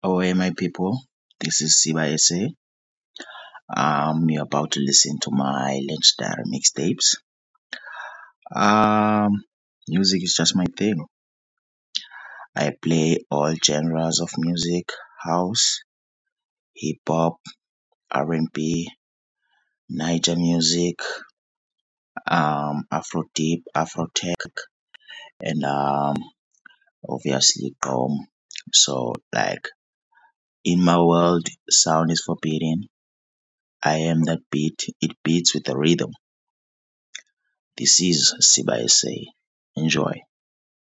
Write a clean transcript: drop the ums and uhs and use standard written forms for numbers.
Oh, hey, my people, this is Siba SA. You're about to listen to my legendary mixtapes. Music is just my thing. I play all genres of music: house, hip hop, R&B, Niger music, Afro deep, Afro tech, and obviously So, like in my world, sound is forbidden. I am that beat. It beats with the rhythm. This is Siba SA. Enjoy.